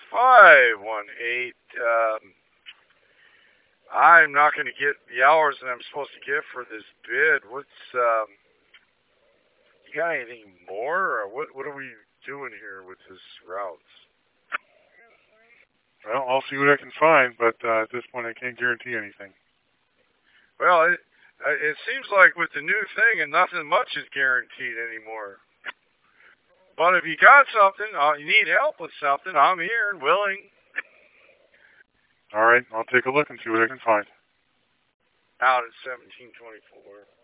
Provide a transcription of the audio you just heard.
518. I'm not going to get the hours that I'm supposed to get for this bid. You got anything more? Or what are we doing here with this routes? Well, I'll see what I can find, but at this point I can't guarantee anything. Well, it seems like with the new thing, and nothing much is guaranteed anymore. But if you got something, you need help with something, I'm here and willing. All right, I'll take a look and see what I can find. Out at 1724.